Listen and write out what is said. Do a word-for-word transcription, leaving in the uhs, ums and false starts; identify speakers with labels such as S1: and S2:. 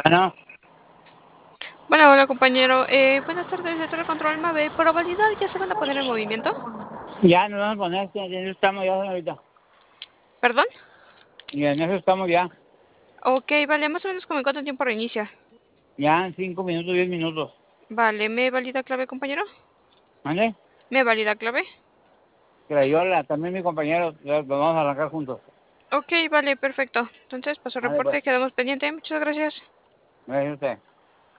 S1: Bueno,
S2: Bueno, hola compañero. Eh, buenas tardes, de Torre Control Mave. Por validad, ¿ya se van a poner en movimiento?
S1: ya nos vamos a poner, ya en eso estamos ya, señorita.
S2: ¿Perdón?
S1: Y en eso estamos ya.
S2: Ok, vale, más o menos como en cuánto tiempo reinicia.
S1: Ya en cinco minutos, diez minutos.
S2: Vale, ¿me valida clave, compañero?
S1: ¿Vale?
S2: ¿Me valida clave?
S1: Crayola, también mi compañero, ya, lo vamos a arrancar juntos.
S2: Ok, vale, perfecto. Entonces, paso
S1: Vale, pues,
S2: reporte, quedamos pendiente. Muchas gracias.
S1: gracias a usted.